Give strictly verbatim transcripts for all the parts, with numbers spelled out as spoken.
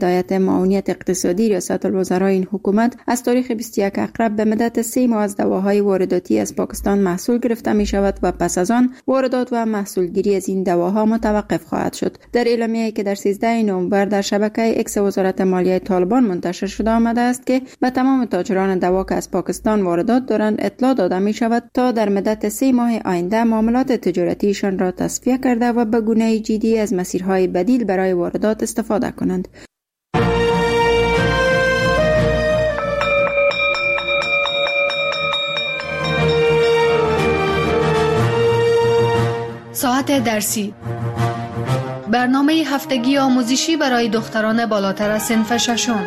هدایت معاونیت اقتصادی ریاست الوزرای این حکومت از تاریخ بیست و یک اکرب به مدت سه ماه از دواهای وارداتی از پاکستان محصول گرفته می شود و پس از آن واردات و محصولگیری از این دواها متوقف خواهد شد. در اعلامیه‌ای که در سیزده نوامبر در شبکه اکس وزارت مالیه طالبان منتشر شده آمده است که به تمام تاجران دوا که از پاکستان واردات دارند اطلاع داده می شود تا در مدت سه ماه آینده معاملات تجارتیشان را تصفیه کرده و به گونه جدی از مسیرهای بدیل برای واردات استفاده کنند. ساعت درسی، برنامه هفتگی آموزشی برای دختران بالاتر از صنف ششم.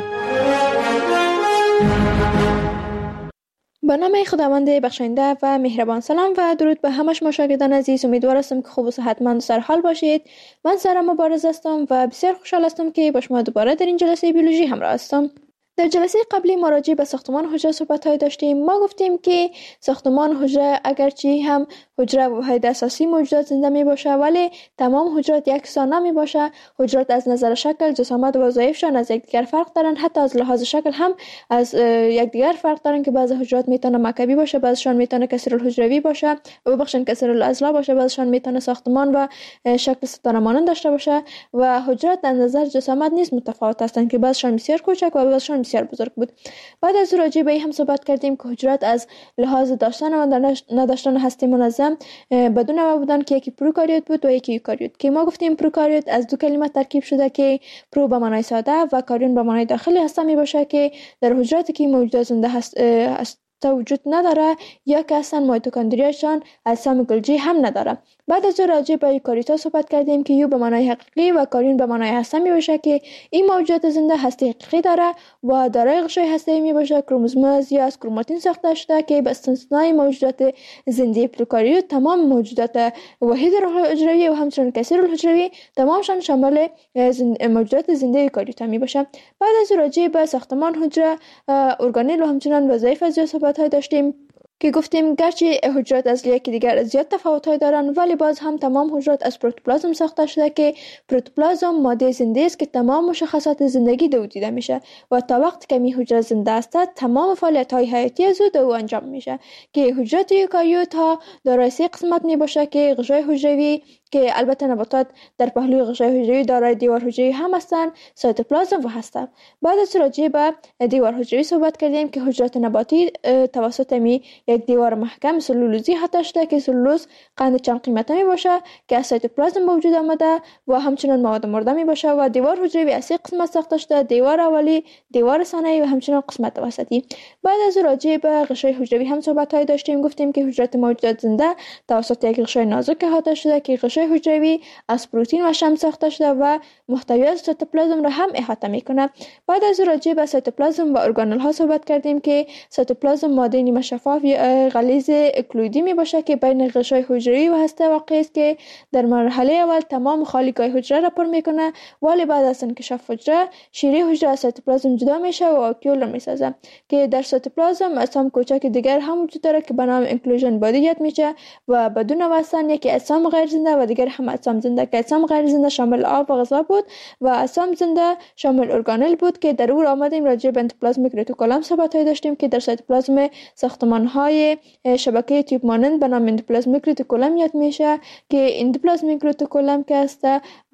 با نام خداوند بخشنده و مهربان. سلام و درود به همه شما شاگردان عزیز. امیدوار هستم که خوب و صحتمند و سرحال باشید. من سارا مبارز هستم و بسیار خوشحال هستم که با شما دوباره در این جلسه بیولوژی همراه هستم. در جلسه قبلی ما راجع به ساختمان حجره صحبت‌های داشتیم. ما گفتیم که ساختمان حجره اگرچه هم حجره واحد اساسی موجودات زنده می باشه ولی تمام حجرات یکسان نمی باشه. حجرات از نظر شکل، جسامت و وظایفشان از یکدیگر فرق دارن. حتی از لحاظ شکل هم از یکدیگر فرق دارن که بعضی حجرات میتونه مکعبی باشه، بعضیشان میتونه کسرالحجروی باشه و بخشن کسرالعضله باشه، بعضیشان میتونه ساختمان و شکل ستاره مانند داشته باشه و حجرات از نظر جسامت نیز متفاوت هستند که بعضیشان بسیار کوچک و بعضیشان بسیار بزرگ بود. بعد از راجع به این هم صحبت کردیم که حجرات از لحاظ داشتن و نداشتن هسته منظم بدون نوع بودن که یکی پروکاریوت بود و یکی یوکاریوت که ما گفتیم پروکاریوت از دو کلمه ترکیب شده که پرو به معنای ساده و کاریون به معنای داخلی هسته می باشه که در حجراتی که موجودات زنده هست, هست وجود نداره یا که اصلا میتوکندریاشان اجسام گلجی هم نداره. بعد از راجع به یوکاریوتا صحبت کردیم که یو به معنای حقیقی و کاریون به معنای هسته می باشه که این موجودات زنده هسته حقیقی داره و دارای غشای هسته‌ای می باشه. کروموزوم یا از کروماتین ساخته شده که به استثنای موجودات زنده پروکاریوت تمام موجودات وحید حجروی و همچنین کثیرالحجروی تمامشان شامل موجودات زنده یوکاریوتا می باشه. بعد از راجع به ساختمان حجره، ارگانل و همچنین وظایف از های داشتیم که گفتیم گرچه حجرات از یکی دیگر زیاد تفاوت‌های دارن ولی باز هم تمام حجرات از پروتوپلازم ساخته شده که پروتوپلازم ماده زنده است که تمام مشخصات زندگی دو دیده میشه و تا وقتی که می حجره زنده است تمام فعالیت‌های حیاتی از او انجام میشه که حجرات یوکاریوت ها دارای سه قسمت می باشه که غشای حجروی که البته نباتات در پهلوی غشای حجروی دارای دیوار حجروی هم هستند، سایتوپلازم و هستند. بعد از راجع به دیوار حجروی صحبت کردیم که حجرات نباتی توسط می یک دیوار محکم سلولوزی حتی شده که سلولوز قند چند قیمته می باشه که از سایتوپلازم به وجود آمده و همچنین مواد مرده می باشه و دیوار حجروی از سه قسمت ساخته شده: دیوار اولی، دیوار ثانوی و همچنین قسمت وسطی. بعد از راجع به غشای حجروی هم صحبت های داشتیم. گفتیم که حجرات موجودات زنده توسط یک غشای نازک احاطه شده که غشای حجروی از پروتئین و شحم ساخته شده و محتوی از سایتوپلازم را هم احاطه میکنه. بعد از راجع به سایتوپلازم و ارگانل ها صحبت کردیم که سایتوپلازم ماده نیمه شفاف یا غلیظ اکلویدی می باشه که بین غشای حجروی و هسته واقع است که در مرحله اول تمام خالیگاه حجره را پر میکنه ولی بعد از انکشاف حجره شیره حجره از سایتوپلازم جدا میشه و آکیول میسازه که در سایتوپلازم اجسام کوچک دیگر هم وجود داره که به نام انکلوژن بادی یاد میشه و بدون واسطه یکی اجسام غیر زنده و دیگر هم اجسام زنده که اجسام غیر زنده شامل آب و غذا بود و اجسام زنده شامل ارگانل بود که در او آمدیم راجع به اندوپلازمیک ریتیکولوم صحبت داشتیم که در سایتوپلازم ساختمان های شبکه تیوب مانند به نام اندوپلازمیک ریتیکولوم یاد میشه که اندوپلازمیک ریتیکولوم که است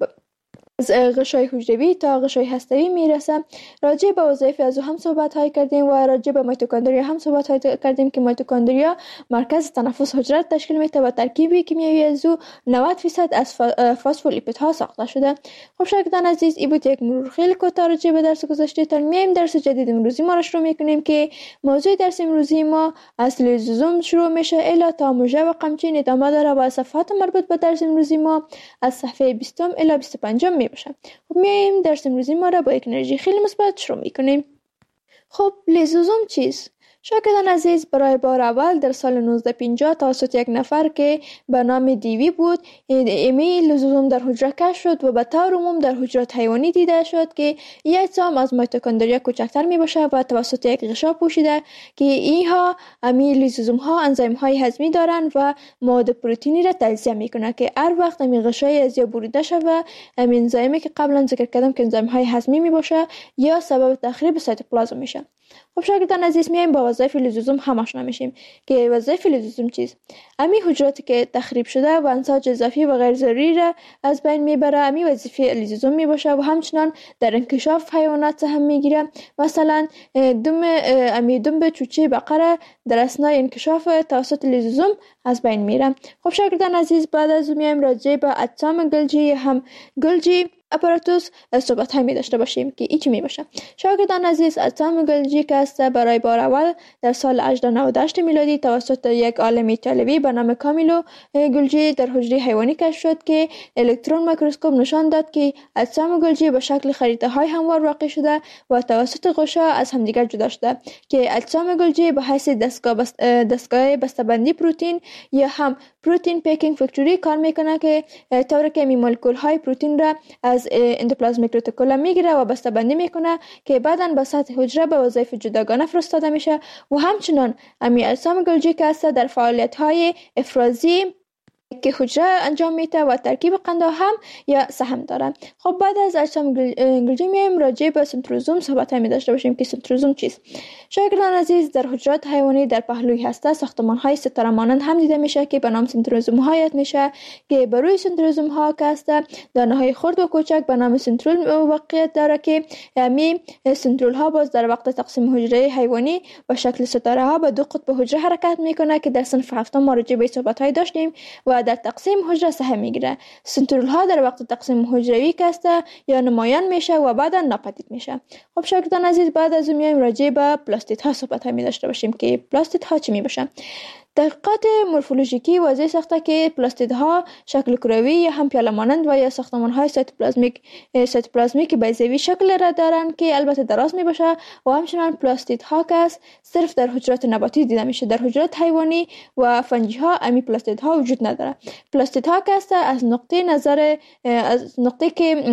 از غشای حجروی تا غشای هسته‌ای میرسه. راجع به وظایف از او هم صحبت های کردیم و راجع به میتوکندریا هم صحبت های کردیم که میتوکندریا مرکز تنفس حجره تشکیل میده و ترکیبی کیمیایی از او نود درصد از فسفولیپیدها ساخته شده. خب شاگردان عزیز، این بود یک مرور خیلی کوتاه راجع به درس گذشته. تا میایم درس جدید امروزی ما را شروع میکنیم که موضوع درس امروزی ما از لیزوزوم شروع میشه الی تا موژه و قمچین ادامه داره و صفحات مربوط به درس امروزی ما از صفحه بیست الی بیست و پنج می باشه. خب میایم درس امروزی ما را با یک انرژی خیلی مثبت شروع میکنیم. خب لیزوزوم چیست؟ شاگردان عزیز، برای بار اول در سال نوزده پنجاه توسط یک نفر که به نام دیوی بود امی لیزوزوم در حجره کشف شد و به طور عموم در حجرات حیوانی دیده شد که این اجسام از میتوکندریا کوچکتر می باشه و توسط یک غشا پوشیده که اینها امی لیزوزوم ها انزیم های هضمی دارند و مواد پروتئینی را تجزیه میکنه که هر وقت امی غشای از یا بریده شود امی انزیمی که قبلا ذکر کردم که انزیم های هضمی می باشه یا سبب تخریب سایتوپلازم میشه. خب شاگردان عزیز، میایم با وظایف لیزوزوم هم آشنا میشیم که وظایف لیزوزوم چیست. امی حجراتی که تخریب شده و انساج اضافی و غیر ضروری را از بین میبره امی وظیفه لیزوزوم میباشه و همچنان در انکشاف حیوانات سهم میگیره. مثلا دم امی دم چوچه بقره در اثنای انکشاف توسط لیزوزوم از بین میره. خب شاگردان عزیز، بعد از میایم راجع به اجسام گلجی هم گلجی اپاراتوس صحبت همی داشته باشیم که ایچی می باشه. شاگردان عزیز، اجسام گلجی که است برای بار اول در سال هزار و نود و هشت میلادی توسط یک عالم ایتالیایی به نام کامیلو گلجی در حجره حیوانی کشف شد که الکترون میکروسکوپ نشان داد که اجسام گلجی به شکل خریطه های هموار واقع شده و توسط غشا از همدیگر جدا شده که اجسام گلجی به حیث دستگاه بست... دستگاه بسته‌بندی پروتئین یا هم پروتئین پیکینگ فکتوری کار میکنه که طوری که می مولکول های پروتئین را از اندوپلازمیک رتیکولوم میگیره و بسته‌بندی میکنه که بعداً به سطح حجره به وظایف جداگانه فرستاده میشه و همچنان امی اجسام گلجی که است در فعالیت های افرازی که حجره انجام میده و ترکیب قنده هم یا سهم داره. خب بعد از اجسام گلجی میایم راجع به سنتروزوم صحبت می داشته باشیم که سنتروزوم چیست. شاگردان عزیز، در حجرات حیوانی در پهلوی هسته ساختمان های ستاره مانند هم دیده میشه که به نام سنتروزوم ها یاد میشه که بر روی سنتروزوم ها که است دانه های خرد و کوچک به نام سنترول واقعیت داره که می سنترول ها باز در وقت تقسیم حجره حیوانی و شکل ستاره ها به دو قطب حجره حرکت میکنه که در صنف هفتم ما راجع به صحبت های داشتیم و در تقسیم حجره سهم میگیره. سنترول ها در وقت تقسیم حجروی کسته یا نمایان میشه و بعدا ناپدید میشه. خب شاگردان عزیز، بعد از اون میایم راجع به پلاستید ها صحبت می داشته باشیم که پلاستید ها چی می باشه. تحقیقات مورفولوژیکی واضح ساخته که پلاستیدها شکل کروی یا هم پیاله مانند و یا ساختمان‌های سایتوپلازمیک سایتوپلازمیک بیضوی شکل را دارند که البته دراز می باشه و همچنین پلاستیدها که صرف در حجرات نباتی دیده میشه. در حجرات حیوانی و فنجی ها امی پلاستیدها وجود نداره. پلاستیدها که از نقطه نظر از نقطه که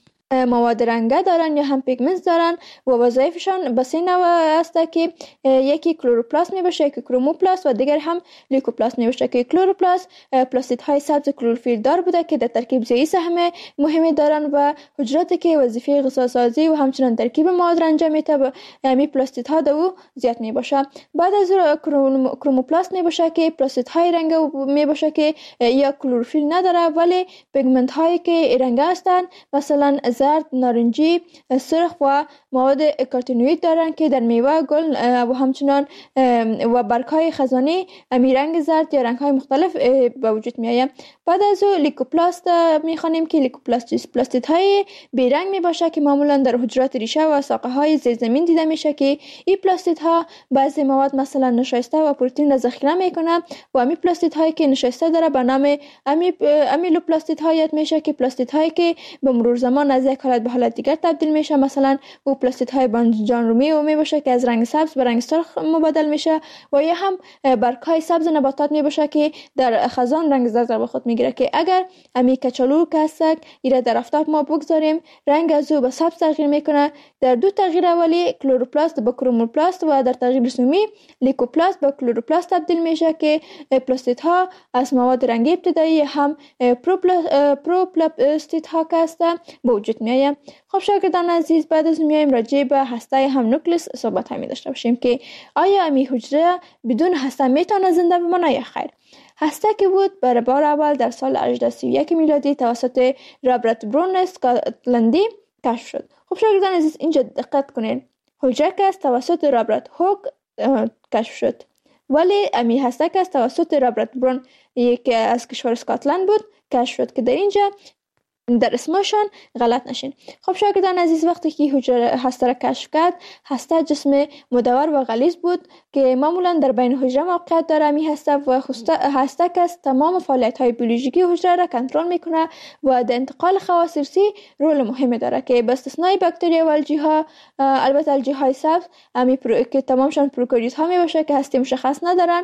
مواد رنگه دارن یا هم پیگمنت دارن و وظایفشان به سه نوع است که یکی کلوروپلاست می باشه، یکی کروموپلاست و دیگر هم لیکوپلاست می باشه که کلوروپلاست پلاستیدهای سبز کلروفیل دار بوده که در ترکیب زیایی سهم مهمی دارن و حجراتی که وظیفه غذا سازی و همچنین ترکیب مواد را انجام میده امی پلاستیدها دو زیاد می باشه. بعد از کروموپلاست می باشه که پلاستیدهای رنگه می باشه که یا کلروفیل نداره ولی پیگمنت هایی که رنگه هستن مثلا زرد، نارنجی، سرخ و مواد کارتینوئید دارن که در میوه، گل و همچنان و برگ‌های خزانی امی رنگ زرد یا رنگ‌های مختلف به وجود میآید. بعد از او لیکوپلاست میخوانیم که لیکوپلاست پلاستیدهای بیرنگ می باشه که معمولا در حجرات ریشه و ساقه های زیرزمین دیده میشه که این پلاستیدها بعضی مواد مثلا نشایسته و پروتئین را ذخیره میکنه و امی پلاستیدهایی که نشایسته داره به نام امی امیلوپلاستیدها یاد میشه که پلاستیدهایی که به مرور زمان از یک حالت به حالت دیگر تبدیل میشه. مثلا او پلاستیدهای بانجان رومی و می باشه که از رنگ سبز به رنگ سرخ مبادل میشه و یا هم برگ‌های سبز نباتات می باشه که در خزان رنگ زرد به خود میگیره که اگر امی کچالو کسک ایره در آفتاب ما بگذاریم رنگ از او به سبز تغییر میکنه. در دو تغییر اولی کلوروپلاست به کروموپلاست و در تغییر سومی لیکوپلاست به کلوروپلاست تبدیل میشه که پلاستیدها از مواد رنگی ابتدایی هم پروپلاستیدها که هستن به وجود میآید. خب شاگردان عزیز، بعد از میایم راجع به هسته هم نوکلئوس صحبت همی داشته باشیم که آیا امی حجره بدون هسته میتونه زنده بمانه یا خیر. هسته که بود برای بار اول در سال هزار و سی و یک میلادی توسط رابرت برون اسکاتلندی کشف شد. خب شاگردان عزیز، اینجا دقت کنید. حجره که از توسط رابرت هوک کشف شد ولی امی هسته که از توسط رابرت برون یک از کشور اسکاتلند بود کشف شد که در اینجا در اسمشان غلط نشین. خب شاگردان عزیز، وقتی که حجره هسته را کشف کرد، هسته جسم مدور و غلیظ بود که معمولا در بین حجره موقعیت داره. می هسته و هسته که تمام فعالیت های بیولوژیکی حجره را کنترل میکنه و در انتقال خواص ارثی رول مهمی داره که به استثنای باکتریا و الژی ها، البته الژی های سبز امی پرو... که تمامشان پروکاریوت ها می باشه که هسته مشخص ندارن،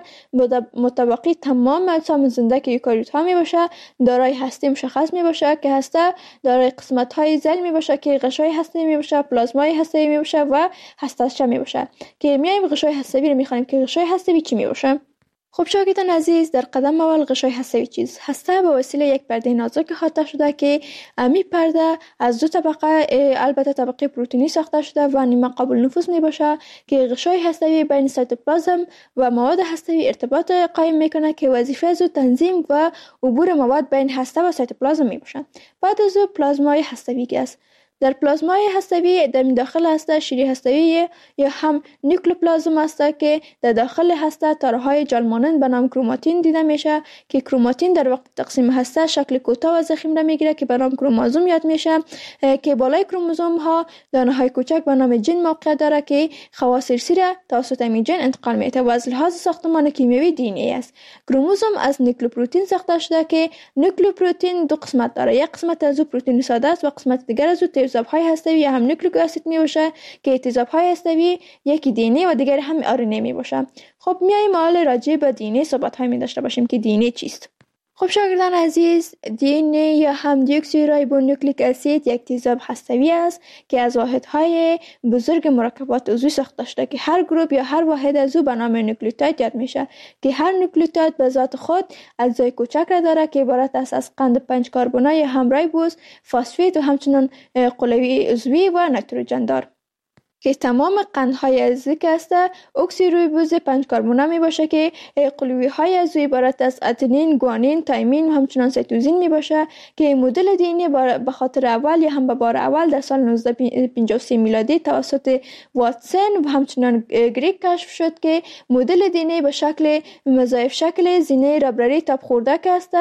متبقی تمام اجسام زنده که یوکاریوت ها می باشه دارای هسته مشخص می باشه که هسته دارای قسمت های ذیل می باشه که غشای هسته می باشه، پلازمای هسته می باشه و هسته می باشه که میایم غشای هسته‌ای رو میخوانیم که غشای هسته‌ای چی می باشه. خب شاگردان عزیز، در قدم اول غشای هسته‌ای چیز هسته به وسیله یک پرده نازک احاطه شده که امی پرده از دو طبقه، البته طبقه پروتئینی ساخته شده و نیمه قابل نفوذ می باشه که غشای هسته‌ای بین سایتوپلازم و مواد هسته‌ای ارتباط قائم میکنه که وظیفه از تنظیم و عبور مواد بین هسته و سایتوپلازم می باشه. بعد از پلازمای هسته‌ای است. در پلازمای هسته‌ای در داخل هسته شیری هسته‌ای یا هم نیوکلئوپلازم است که در داخل هسته تارهای جال مانند به نام کروماتین دیده میشه که کروماتین در وقت تقسیم هسته شکل کوتاه و ضخیم را میگیره که به نام کروموزوم یاد میشه که بالای کروموزوم ها دانه های کوچک به نام ژن موقع داره که خواص ارثی را توسط این ژن انتقال میده و از لحاظ ساختمان کیمیایی دی ان ای است. کروموزوم از نیوکلئوپروتئین ساخته شده که نیوکلئوپروتئین دو قسمت داره، یک قسمت از او پروتئین ساده است و قسمت دیگر از او تیزاب‌های هسته‌ای یا هم نیوکلیک اسید می باشه که تیزاب‌های هسته‌ای یکی دی ان ای و دیگر هم آر ان ای می باشه. خب میایم حالا راجع به دی ان ای صحبت‌های می داشته باشیم که دی ان ای چیست. خب شاگردان عزیز، دی ان ای یا هم دیوکسیرایبونوکلیک اسید یک تیزاب هسته‌ای است که از واحدهای بزرگ مرکبات عضوی ساخته شده که هر گروه یا هر واحد از او به نام نوکلیوتاید یاد میشه که هر نوکلیوتاید به ذات خود اجزای کوچک را داره که عبارت است از قند پنج کربنی یا هم رایبوز، فسفید و همچنین قلوی عضوی و نیتروژن دار که تمام قندهای عضوی که است اکسیریبوز پنج کربنی می باشه که قلوی های عضوی عبارت از اتنین، گوانین، تایمین و همچنان سیتوزین می باشه که مدل دی ان ای به خاطر اول یا هم به بار اول در سال نوزده پنجاه و سه میلادی توسط واتسون و همچنان گریگ کشف شد که مدل دی ان ای به شکل مضاعف شکل زینه ربرری تاب خورده که است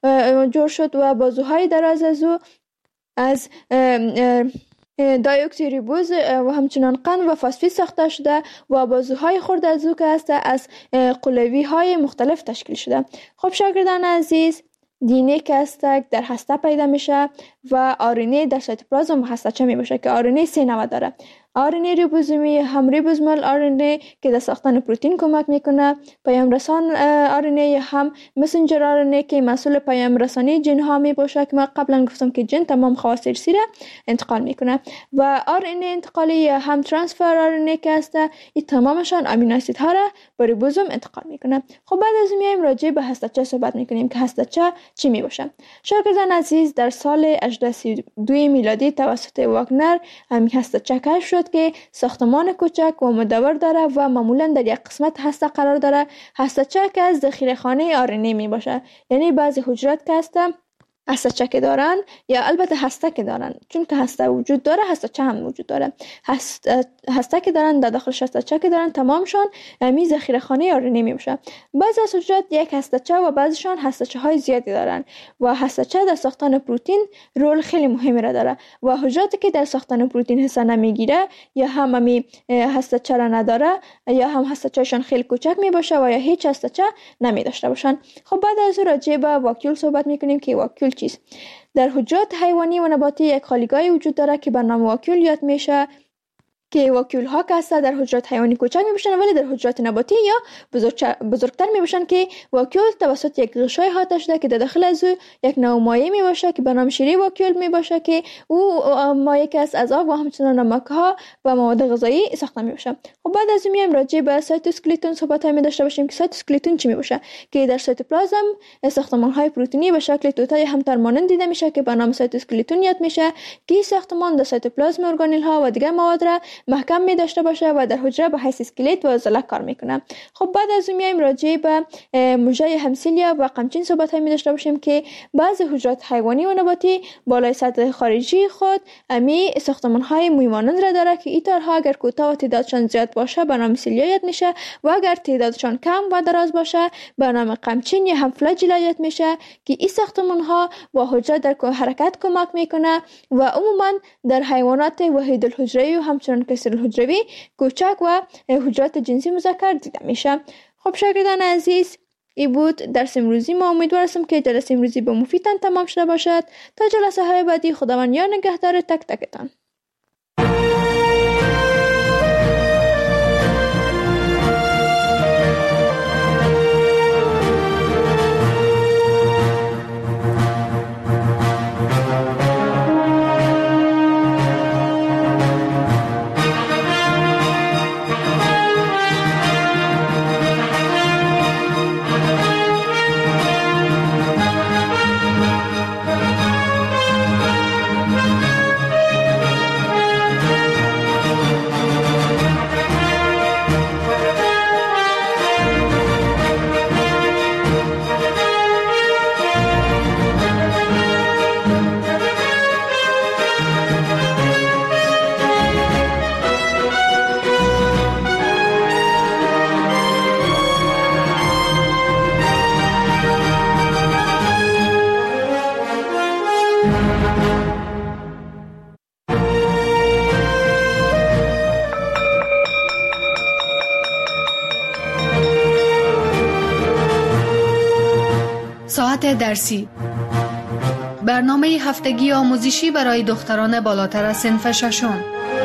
جور شد و بازوهای دراز از او از دایوکسیریبوز و همچنان قند و فسفید ساخته شده و بازوهای خرد از او که است از قلوی های مختلف تشکیل شده. خب شاگردان عزیز، دی ان ای که است در هسته پیدا میشه و آر ان ای در سایتوپلازم و هسته‌چه می باشه که آر ان ای سه نوع داره. آر ان ای ریبوزومی، هم ریبوزومال آر ان ای که در ساختن پروتئین کمک میکنه، پیام رسان آر ان ای یا هم مسنجر آر ان ای که مسئول پیام رسانی ژن ها می باشه که ما قبلا گفتم که ژن تمام خواص ارثی را انتقال میکنه و آر ان ای انتقالی یا هم ترانسفر آر ان ای که است این تمامشان امینو اسید ها را به ریبوزوم انتقال میکنه. خب بعد از میایم راجع به هسته‌چه صحبت میکنیم که هسته‌چه چی می باشه. شاگردان عزیز، در سال هزار و سی و دو میلادی توسط واگنر همین هسته‌چه کشف شد که ساختمان کوچک و مدور داره و معمولا در یک قسمت هسته قرار داره. هسته‌چه که از ذخیره‌خانه آر ان ای می باشه، یعنی بعضی حجرات که هستن هسته‌چه که دارن یا البته هسته که دارن، چون که هسته وجود داره هسته‌چه هم وجود داره. هسته هسته که دارن در داخل هسته‌چه که دارن تمامشان می ذخیره‌خانه آر ان ای می باشه. بعضی از حجرات یک هسته‌چه و بعضیشان هسته‌چه های زیادی دارن و هسته‌چه در ساختن پروتئین رول خیلی مهمی را داره و حجراتی که در ساختن پروتئین حصه نمیگیره یا هم می هسته‌چه را نداره یا هم هسته‌چه‌شان خیلی کوچک می باشه و یا هیچ هسته‌چه نمی داشته باشن. خب بعد از راجع به واکیول صحبت می‌کنیم که واکیول چیست. در حجرات حیوانی و نباتی یک خالیگاهی وجود داره که به نام واکیول یاد میشه که واکیول ها که هستن در حجرات حیوانی کوچک میباشن ولی در حجرات نباتی یا بزرگتر میباشن که واکیول توسط یک غشای احاطه شده که در داخل از او یک نوع مایع میباشه که به نام شیره واکیول میباشه که او مایع که از آب و همچنان نمک ها و مواد غذایی ساخته میباشه. خب بعد از این میایم راجع به سایتوسکلتون صحبت های داشته باشیم که سایتوسکلتون چی میباشه که در سایتوپلازم ساختمان های پروتئینی به شکل توته همتر مانند دیده میشه که به نام سایتوسکلتون یاد میشه که ساختمان در سایتوپلازم ارگانل ها و دیگر مواد را محکم می داشته باشه و در حجره به حیث اسکلت و عضله کار میکنه. خب بعد از اون میایم راجع به مژه همسیلیا و قمچین صحبت می داشته باشیم که بعضی حجرات حیوانی و نباتی بالای سطح خارجی خود امی ساختمان های موی مانند را داره که این تارها اگر کوتاه و تعدادشان زیاد باشه به نام سیلیایت میشه و اگر تعدادشان کم و دراز باشه به نام قمچین یا هم فلاجیلایت میشه که این ساختمان ها با حجره در حرکت کمک میکنه و عموما در حیوانات وحید الحجروی و همچنان کثیر الحجروی کوچک و حجرات جنسی مذکر دیده میشه. خب شاگردان عزیز، ای بود درس امروزی ما. امیدوار هستم که جلسه امروزی به مفیدتان تمام شده باشد. تا جلسه های بعدی خداوند یار نگهدار تک تکتان. ساعت درسی، برنامه هفتگی آموزشی برای دختران بالاتر از صنف ششم.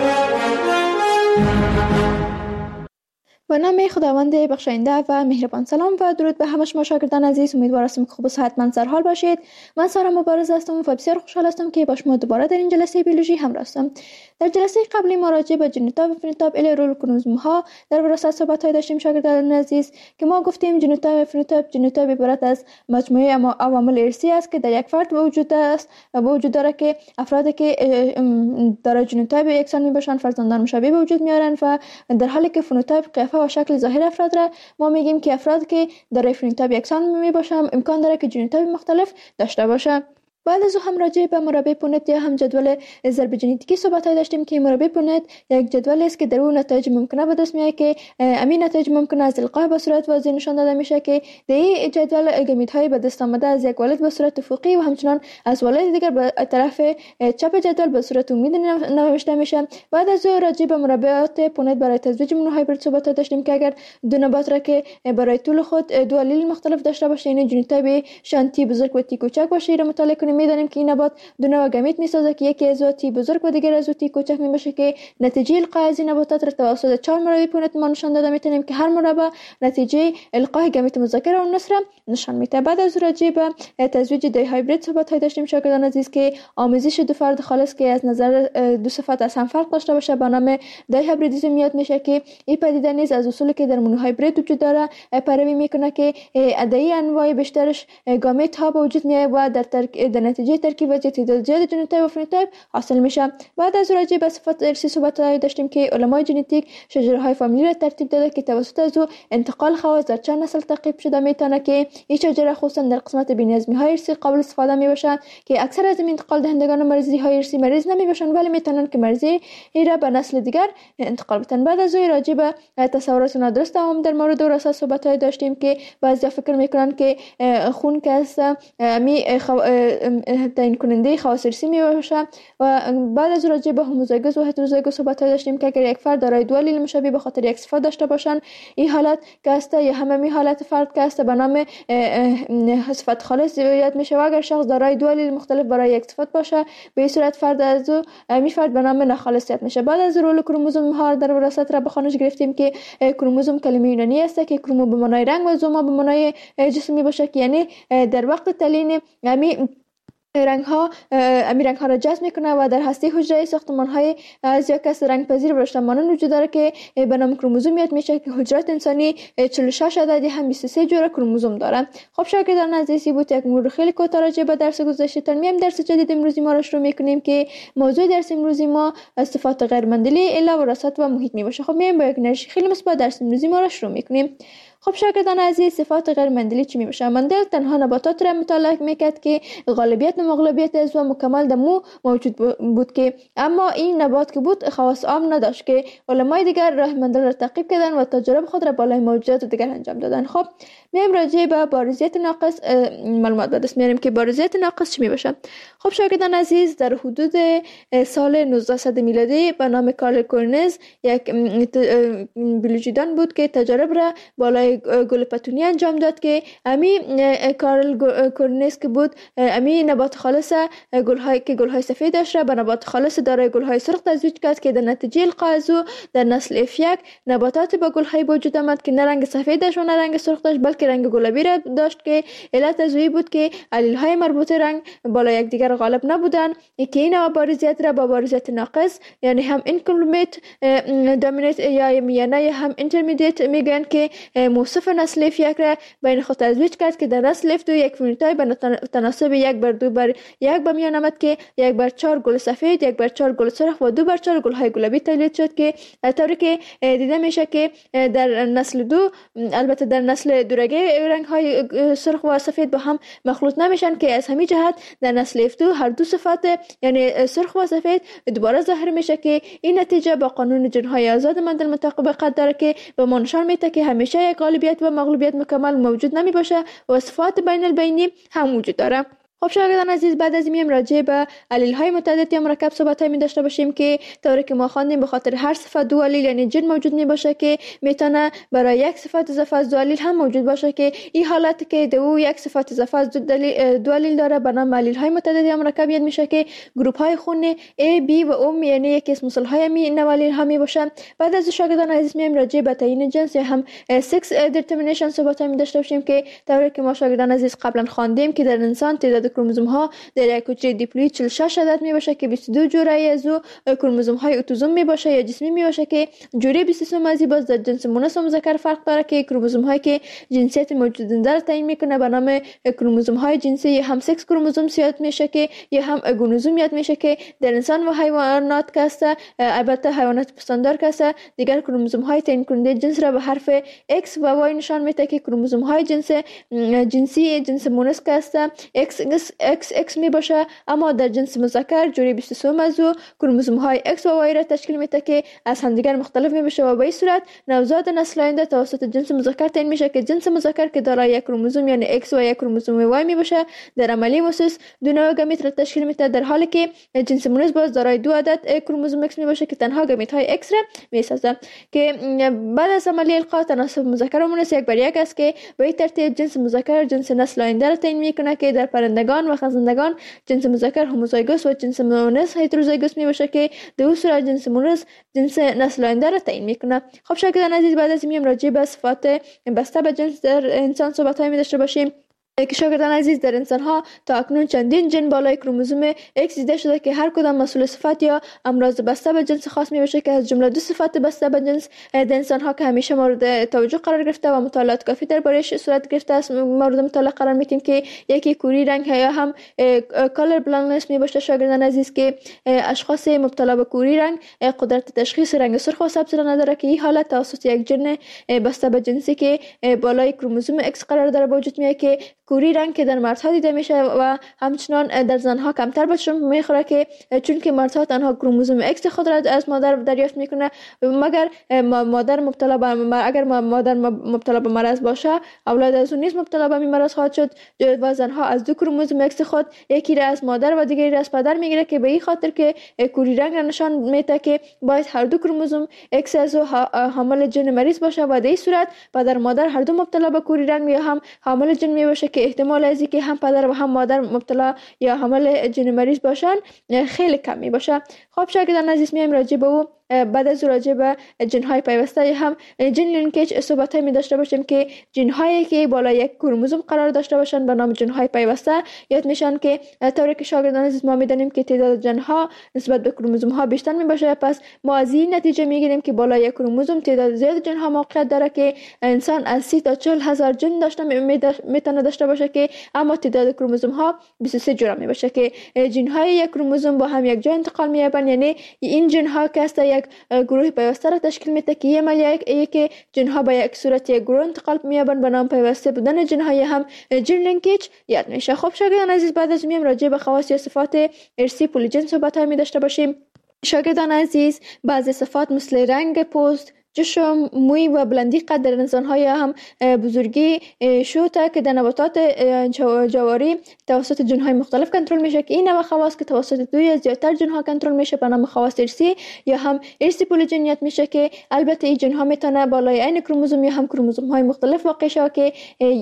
به نام خداوند بخشاینده و مهربان. سلام و درود به همه شما شاگردان عزیز. امیدوار هستم که خوب و صحتمند سر حال باشید. من سارا مبارز هستم و بسیار خوشحال هستم که با شما دوباره در این جلسه بیولوژی همراه هستم. در جلسه قبلی ما راجع به ژنوتاپ و فنوتاپ الی رول کروموزوم ها در وراثت صحبت های داشتیم شاگردان عزیز که ما گفتیم ژنوتاپ و فنوتاپ ژنوتاپ عبارت از مجموعه عوامل ارثی است که در یک فرد وجود است و وجود داره که افرادی که دارای ژنوتاپ یکسان میباشند فرزندان مشابه به وجود میارن و در حالی که فنوتاپ قیافه و شکل ظاهر افراد را ما میگیم که افراد که دارای فنوتاپ یکسان میباشند امکان داره که ژنوتاپ مختلف داشته باشند. بعد از هم راجع به مربع پونت یا هم جدول ضرب ژنتیکی صحبت داشتیم که مربع پونت یک جدول است که در اون نتایج ممکنه به دست میاد که همین نتایج ممکنه از القاح به صورت واضح نشان داده میشه که در این جدول گامیت‌های به دست آمده از یک والد به صورت افقی و همچنان از والد دیگر به طرف چپ جدول به صورت عمودی نوشته میشه. بعد از راجع به مربعات پونت برای تزویج مونوهایبرید صحبت داشتیم که اگر دو نبات را که برای طول خود دو الیل مختلف داشته باشه یعنی ژنوتاپ شانتی بزرگ و تی کوچک باشه را مطالعه کنیم میدانیم که این نبات دو نوع گامیت میسازه که یکی از تی بزرگ و دیگر از تی کوچک میباشه که نتیجه القاء از این نباتات را توسط چهار مربع پونت ما نشان داده میتونیم که هر مربع نتیجه القاء گامیت مذکر و مؤنث را نشان میده. بعد از راجع به تزویج دی هایبرید صحبت داشتیم شاگردان عزیز که آمیزش دو فرد خالص که از نظر دو صفت از هم فرق داشته باشه به نام دی هایبریدیسم یاد میشه که این پدیده نیز از اصولی که در مونوهایبرید وجود داره پیروی میکنه که ادعی انواع بیشترش گامیت ها به وجود میاد و در ترک... در نتیجه ترکیب و تعداد زیاد ژنوتاپ و فنوتاپ حاصل میشه. بعد از راجع به صفات ارثی صحبت داشتیم که علمای ژنتیک شجره های فامیلی را ترتیب داده که توسط از او انتقال خواص در چند نسل تعقیب شده میتونه که این شجره خصوصا در قسمت بی‌نظمی های ارثی قابل استفاده میباشن که اکثر از این انتقال دهندگان مریضی های ارثی مریض نمیباشن ولی میتونن که مریضی را به نسل دیگر انتقال بدن. بعد از راجع به تصورات نادرست هم در مورد وراثت صحبت داشتیم که بعضی فکر میکنن که خون که است می تعیین کننده خواص ارثی میباشه و بعد از راجع به هوموزایگوس و هتروزایگوس صحبت داشتیم که اگر یک فرد دارای دو الیل مشابه به خاطر یک صفت داشته باشن این حالت که است یا همه حالت فرد که است به نام صفت خالص یاد میشه و اگر شخص دارای دو الیل مختلف برای یک صفت باشه به این صورت فرد از او می فرد به نام ناخالص یاد میشه. بعد از رول کروموزوم ها در وراثت را به خوانش گرفتیم که کروموزوم کلمه یونانی است که کرومو به معنای رنگ و زوما به معنای جسم میباشه که یعنی در وقت تعلیم یعنی رنگ ها امی رنگ ها را جذب میکنه و در هسته حجره ساختمان های از یک کس رنگ پذیر و رشته مانند وجود داره که به نام کروموزومیت میشه که حجرات انسانی چهل و شش عددی هم بیست و سه جور کروموزوم داره. خب شاگردان عزیزی بود یک مرور خیلی کوتاه راجع به درس گذشته. میایم درس جدید امروزی ما را شروع میکنیم که موضوع درس امروزی ما صفات غیر مندلی الا وراثت و محیط می باشه. خب میایم با یک انرژی خیلی مثبت درس امروزی ما را شروع میکنیم. خب شاگردان عزیز، صفات غیر مندلی چی می باشه؟ مندل تنها نباتات را مطالعه میکرد که غالبیت و مغلوبیت عضو مکمل در مو موجود بود که اما این نبات که بود خواص عام نداشت که علمای دیگر راه مندل را تعقیب کردن و تجارب خود را بالای موجودات دیگر انجام دادن. خب میایم راجع به بارزیت ناقص معلومات به دست میاریم که بارزیت ناقص چی می باشه. خب شاگردان عزیز، در حدود سال نوزده میلادی به نام کارل کورنز یک بیولوژیدان بود که تجارب را بالای گل پتونی انجام داد که امی کارل کورنز که بود امی نبات خالص گل‌های که گل‌های سفید داشت را به نبات خالص دارای گل‌های سرخ تزویج کرد که در نتیجه القاء از او در نسل اف یک نباتات با گل‌های وجود آمد که نه رنگ سفید داشت و نه رنگ سرخ داشت بلکه رنگ گلابی را داشت که علت از او بود که علیل‌های مربوطه رنگ بالا یکدیگر غالب نبودند که این نوع بارزیت را با بارزیت ناقص یعنی هم اینکمپلیت دامینیت یا میانه یا هم اینترمدیت میگن که موصف نسل اف یک را بین خود تزویج کرد که در نسل اف دو یک فنوتایپ به تناسب یک بر دو بر یک به میان آمد که یک بر چهار گل سفید، یک بر چهار گل سرخ و دو بر چهار گل های گلابی تولید شد که طوری که دیده میشه که در نسل دو البته در نسل دورگه رنگ های سرخ و سفید با هم مخلوط نمیشن که از همین جهت در نسل اف دو هر دو صفات یعنی سرخ و سفید دوباره ظاهر میشه که این نتیجه با قانون جن های آزاد مندل مطابقت داره که به ما نشان میده که همیشه یک غالبیت و مغلوبیت مکمل موجود نمی باشه و صفات بین البینی هم وجود داره. خب شاگردان عزیز، بعد از این راجع به علیل های متعدد یا مرکب صحبت می داشته باشیم که طوری که ما خواندیم به خاطر هر صفت دو علیل یعنی جن موجود می باشه که میتونه برای یک صفت اضافه از دو علیل هم موجود باشه که این حالت که دو یک صفت اضافه از دو علیل داره به نام علیل های متعدد یا مرکب یاد میشه که گروپ های خون A B و O یعنی یک اسم مثال های می نوالیل ها می باشن. بعد از شاگردان عزیز می راجع به تعیین جنس یا هم سکس دیترمینیشن صحبت می داشته باشیم که طوری که ما شاگردان عزیز قبلا خواندیم که در انسان تعداد کروموزوم ها در یک حجره دیپلوید چهل و شش عدد می باشه که بیست و دو جوره از او کروموزوم های اتوزوم می باشه یا جسمی می باشه که جوره بیست و سه مازی باز در جنس مؤنث و مذکر فرق داره که کروموزوم هایی که جنسیت موجودنده را تعیین میکنه به نام کروموزوم های جنسی یا هم سکس کروموزوم یاد میشه که یا هم گونوزوم یاد میشه که در انسان و حیوانات کسته البته حیوانات پستاندار کسته دیگر کروموزوم های تعیین کننده جنس را به حرف X و Y نشان میده که کروموزوم های جنس جنسی جنس مؤنث کسته X X X می باشه اما در جنس مذکر جوری بیست و سه موضوع کروموزوم های X و Y را تشکیل میده که از همدیگر مختلف می باشه و به این صورت نوزاد نسل آینده توسط جنس مذکر تعیین میشه که جنس مذکر که دارای یک کروموزوم یعنی X و یک کروموزوم Y می باشه در عملی محسوس دو نوع گامیت را تشکیل میده در حالی که جنس مؤنث باز دارای دو عدد کروموزوم X می باشه که تنها گامیت های X را میسازه که بعد از عملی القاء تناسب مذکر و مؤنث یک بر یک است که به این ترتیب جنس مذکر جنس نسل آینده را تعیین میکنه که در پرندگان و خزندگان جنس مذکر هوموزایگوس و جنس مؤنث هتروزایگوس می باشه که در اون صورت جنس مؤنث جنس نسل آینده را تعیین میکنه. خب شاگردان عزیز، بعد از این راجع به صفات بسته به جنس در انسان صحبت های می داشته باشیم که شاگردان عزیز در انسان ها تا اکنون چندین جن بالای کروموزوم X دیده شده که هر کدام مسئول صفت یا امراض بسته به جنس خاص می باشه که از جمله دو صفت بسته به جنس در انسان ها که همیشه مورد توجه قرار گرفته و مطالعات کافی دربارش صورت گرفته است مورد مطالعه قرار میدیم که یکی کوری رنگ یا هم کالر بلایندنس می باشه شاگردان عزیز که اشخاص مبتلا به کوری رنگ قدرت تشخیص رنگ سرخ و سبز را نداره که این حالت توسط یک جن بسته به جنسی که بالای کروموزوم X قرار داره به وجود میاد که کوری رنگ که در مردها دیده میشه و همچنان در زنها کمتر بهشون میخوره که چون که مردها تنها کروموزوم X خود را از مادر دریافت میکنه مگر مادر مبتلا به اگر مادر مبتلا به مرض باشه اولاد از اون نیز مبتلا به مرض خواهد شد و زنها از دو کروموزوم X خود یکی را از مادر و دیگری را از پدر میگیره که به این خاطر که کوری رنگ نشان میده که باید هر دو کروموزوم X از حامل جن مریض باشه و در این صورت پدر مادر هر دو مبتلا به کوری رنگ یا هم حامل جن می باشه که احتمال از اینکه هم پدر و هم مادر مبتلا یا حامل جن مریض باشن خیلی کم می باشه. خب شاگردان عزیز، میایم راجع به او بعد از راجع به جن‌های پیوسته یا هم جن لینکیج صحبت می داشته باشیم که جن‌هایی که بالا یک کروموزوم قرار داشته باشند به نام جن‌های پیوسته یاد میشن که طوری که شاگردان عزیز ما میدونیم که تعداد جن‌ها نسبت به کروموزوم ها بیشتر می باشه، پس ما از این نتیجه میگیریم که بالا یک کروموزوم تعداد زیاد جن‌ها موقعیت داره که انسان از سی تا چهل هزار جن داشته میتونه داشته باشه که اما تعداد کروموزوم ها بیست و سه جرم می باشه که جن‌های یک کروموزوم با هم یک جا انتقال می‌یابند. یعنی این جن‌ها که است یک گروه پیوسته را تشکیل میده که یه مالی که جن‌ها به یک صورت یک گروه انتقال می‌یابند به نام پیوسته بودن جن‌های هم جن لینکیج یاد میشه. خب شاگردان عزیز بعد از میام راجع به خواص یا صفات ارثی پولیجن صحبت های می داشته باشیم. شاگردان عزیز بعضی صفات مثل رنگ پوست، جسم، موی و بلندی قد در انسان‌های هم بزرگی شوته که در نباتات جواری توسط جن‌های مختلف کنترل میشه که این نوع خواص که توسط دوی یا زیادتر جن‌ها کنترل میشه به نام خواص ارثی یا هم ارثی پولیجنیت میشه که البته این جن‌ها میتونه بالای عین کروموزوم یا هم کروموزوم‌های مختلف واقع شه که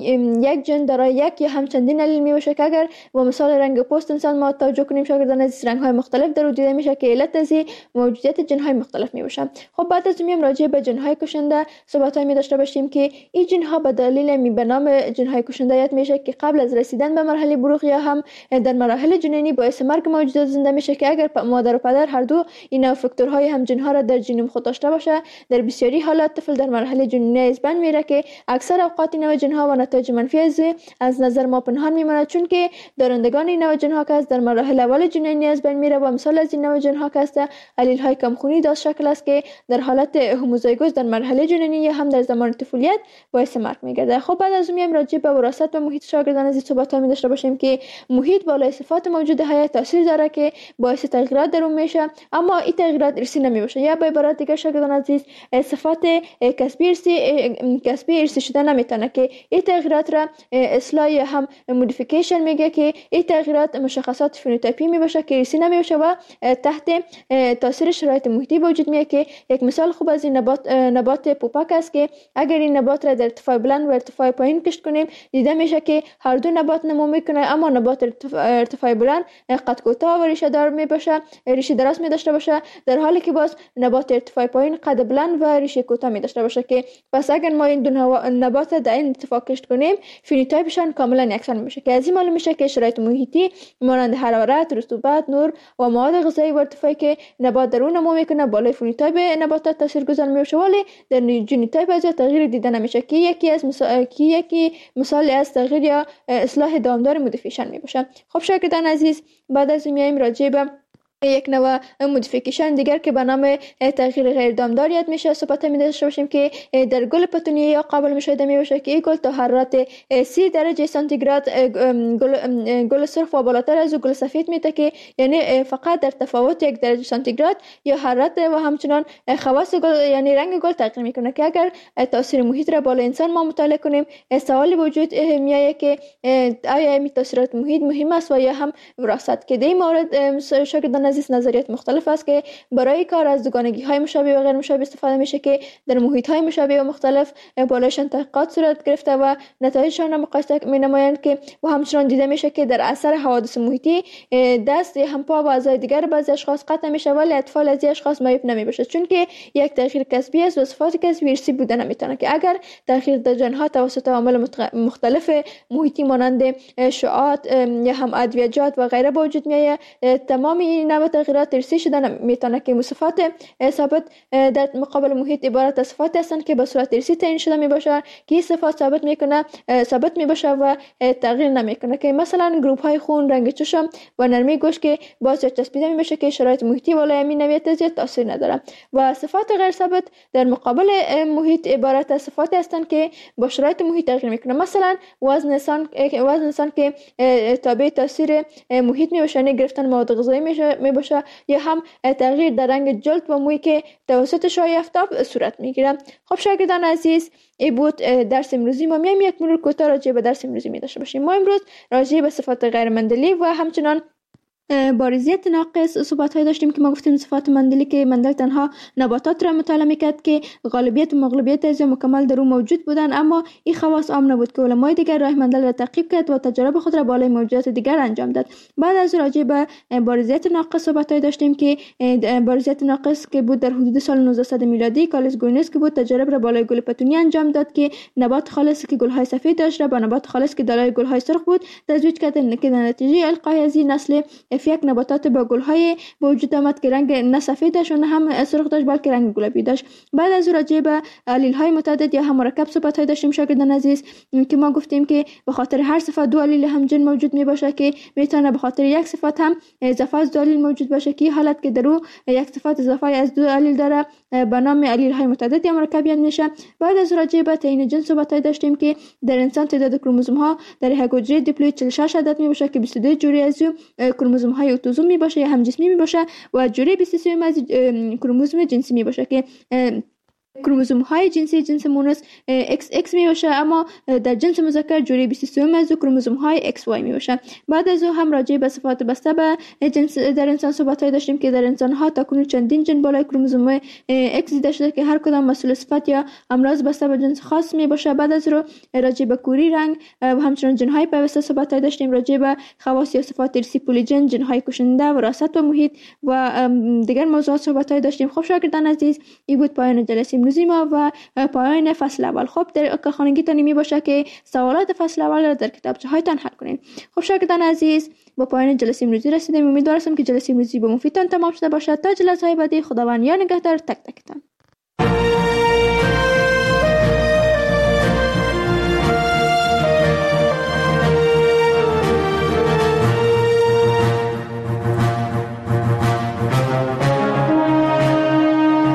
یک جن دارای یک یا هم چندین الیل میشه که اگر با مثال رنگ پوست انسان ما توجه کنیم شاگردان از رنگ‌های مختلف در دیده میشه که علت از موجودیت جن‌های مختلف میباشه. خب بعد از میام راجع به جن‌های کشنده صحبت‌هایی می داشته باشیم که این جن‌ها به دلیل می به نام جن‌های کشنده یاد میشه که قبل از رسیدن به مرحله بلوغ یا هم در مراحل جنینی باعث مرگ موجودات زنده میشه که اگر مادر و پدر هر دو این فاکتورهای هم جن‌ها را در ژنوم خود داشته باشه در بسیاری حالات طفل در مرحله جنینی از بین میره که اکثر اوقات این نوع جن‌ها و نتایج منفی از از نظر ما پنهان میمونه چون که دارندگان این نوع جن‌ها که در مراحل اول جنینی از بین میره و مثال از این نوع جن‌ها که است الیل‌های کمخونی داشت شکل است که در حالت هوموزایگوس در مرحله جنینی یا هم در زمان طفولیت باعث مرگ میگرده. خب بعد از اون میایم راجع به وراثت و محیط شاگردان از این صحبت ها می داشته باشیم که محیط بالای صفات موجوده حیات تاثیر داره که باعث تغییرات در اون میشه اما این تغییرات ارثی نمی باشه یا به عبارت دیگه شاگردان عزیز صفات کسبی ارثی کسبی ارثی شده نمیتونه که این تغییرات را اصلاح یا هم مودیفیکیشن میگه که این تغییرات مشخصات فنوتیپی می باشه که ارثی نمی باشه و تحت تاثیر شرایط محیطی وجود میاد که یک مثال خوب از این نبات نبات پوپک است که اگر این نبات را در ارتفاع بلند و ارتفاع پایین کشت کنیم دیده میشه که هر دو نبات نمو میکنه اما نبات ارتفاع, ارتفاع بلند قد کوتاه و ریشه دار می باشه ریشه دراز می داشته باشه در حالی که باز نبات ارتفاع پایین قد بلند و ریشه کوتاه می داشته باشه که پس اگر ما این دو نبات در این ارتفاع کشت کنیم فنوتیپشان کاملا یکسان میشه که از این معلوم میشه که شرایط محیطی مانند حرارت، رطوبت، نور و مواد غذایی و ارتفاعی که نبات در اون نمو میکنه بالای فنوتیپ نباتات تاثیرگذار میشه ولی در ژنوتیپ از تغییر دیده نمیشه که یکی از مثال که یکی مثال از تغییر یا اصلاح دامدار مودیفیکیشن میباشه. خب شاگردان عزیز بعد از این میایم راجع به یک نوع مودیفیکیشن دیگر که به نام تغییر غیر دامدار یاد میشه صحبت می داشته باشیم که در گل پتونیه یا قابل مشاهده می باشه که این گل تا حرارت سی درجه سانتیگراد گل, گل سرخ و بالاتر از گل سفید میده که یعنی فقط در تفاوت یک درجه سانتیگراد یا حرارت و همچنان خواص گل یعنی رنگ گل تغییر میکنه که اگر تاثیر محیط را بالا انسان ما مطالعه کنیم سوالی وجود میاد که آیا این تاثیرات محیط مهم است و یا هم وراثت که در این مورد شاگردان عزیز نظریات مختلف است که برای کار از دوگانگی های مشابه و غیر مشابه استفاده میشه که در محیط های مشابه و مختلف بالایشان تحقیقات صورت گرفته و نتایجشان را مقایسه می نمایند که و همچنان دیده میشه که در اثر حوادث محیطی دست یا هم پا و اعضای دیگر بعضی اشخاص قطع میشه ولی اطفال از این اشخاص معیوب نمیباشه چون که یک تغییر کسبی است و صفات کسبی ارثی بوده نمیتونه که اگر تغییر در ژن‌ها توسط عوامل مختلف محیطی مانند شعاعات یا هم ادویه‌جات و غیره به وجود میاد تمام این نوع تغییرات ارثی شده میتونه که صفات ثابت در مقابل محیط عبارت از صفات هستند که به صورت ارثی تعیین شده میباشه که این صفات ثابت میکنه ثابت میباشه و تغییر نمیکنه که مثلا گروپ های خون، رنگ چشم و نرمی گوشت که باز چسبیده میباشه که شرایط محیطی بالای همین نوعیت زیاد تاثیر نداره و صفات غیر ثابت در مقابل محیط عبارت از صفات هستند که با شرایط محیط تغییر میکنه مثلا وزن انسان وزن انسان که تابع تاثیر محیط میباشه یعنی گرفتن مواد غذایی میباشه یا هم تغییر در رنگ جلد و موی که توسط شعاع آفتاب صورت میگیره. خب شاگردان عزیز این بود درس امروزی ما. میایم یک مرور کوتاه راجع به درس امروزی می داشته باشیم. ما امروز راجع به صفات غیر مندلی و همچنان بارزیت ناقص صحبت های داشتیم که ما گفتیم صفات مندلی که مندل تنها نباتات را مطالعه میکرد که غالبیت و مغلوبیت از مکمل در او موجود بودند، اما این خواص عام نبود که علمای دیگر راه مندل را تعقیب کرد و تجارب خود را بالای موجودات دیگر انجام داد. بعد از راجع به بارزیت ناقص صحبت های داشتیم که بارزیت ناقص که بود در حدود سال نوزده میلادی، کارلوس گوینز که بود تجارب را بالای گل پتونی انجام داد که نبات خالص که گل های سفید داشت را با نبات خالص که دارای گل های سرخ بود تزویج کرد که در نتیجه القای از این نسل یک نباتات با گل های به وجود آمد که رنگ نه سفید داشت و نه هم سرخ داشت بلکه رنگ گلابی داشت. بعد از راجع به علیل های متعدد یا هم مرکب صحبت های داشتیم شاگردان عزیز که ما گفتیم که به خاطر هر صفت دو علیل همجنس موجود می باشه که میتونه به خاطر یک صفت هم اضافه از دو علیل موجود باشه که حالت که در او یک صفت اضافه از دو علیل داره به نام علیل های متعدد یا مرکبیت میشه. بعد از راجع به تعیین جنس صحبت های داشتیم که در انسان تعداد کروموزوم ها در یک حجره دیپلوید چهل و شش عدد می باشه که بیست و دو جوری از کروموزوم های اتوزوم می باشه یا هم جسمی می باشه و جوری بیست و سه از کروموزوم جنسی می باشه که کروموزوم های جنسی جنس مونوس ایکس ایکس می باشه، اما در جنس مذکر جوری بیست و سه از کروموزوم های ایکس وای می باشه. بعد از او هم راجع به صفات بسته به جنس در انسان صحبت های داشتیم که در انسان ها تاکنون چندین جن بالای کروموزوم ایکس دیده شده که هر کدام مسئول صفت یا امراض بسته به جنس خاص می باشه. بعد از رو راجع به کوری رنگ و همچنین جن های پیوسته صحبت های داشتیم، راجع به خواص یا صفات ارثی پولیجن، جن های کشنده، وراثت و محیط و دیگر موضوعات صحبت های داشتیم. خب شاگردان عزیز، این بود پایان جلسه امروزی ما و پایان فصل اول. خب در کارخانگیتان می باشه که سوالات فصل اول را در کتابچه هایتان حل کنید. خب شاگردان عزیز، با پایان جلسه امروزی رسیدیم. امیدوارم که جلسه امروزی به مفیدتان تمام شده باشد. تا جلسه های بعدی، خداوند یار نگهدار تک تکتان.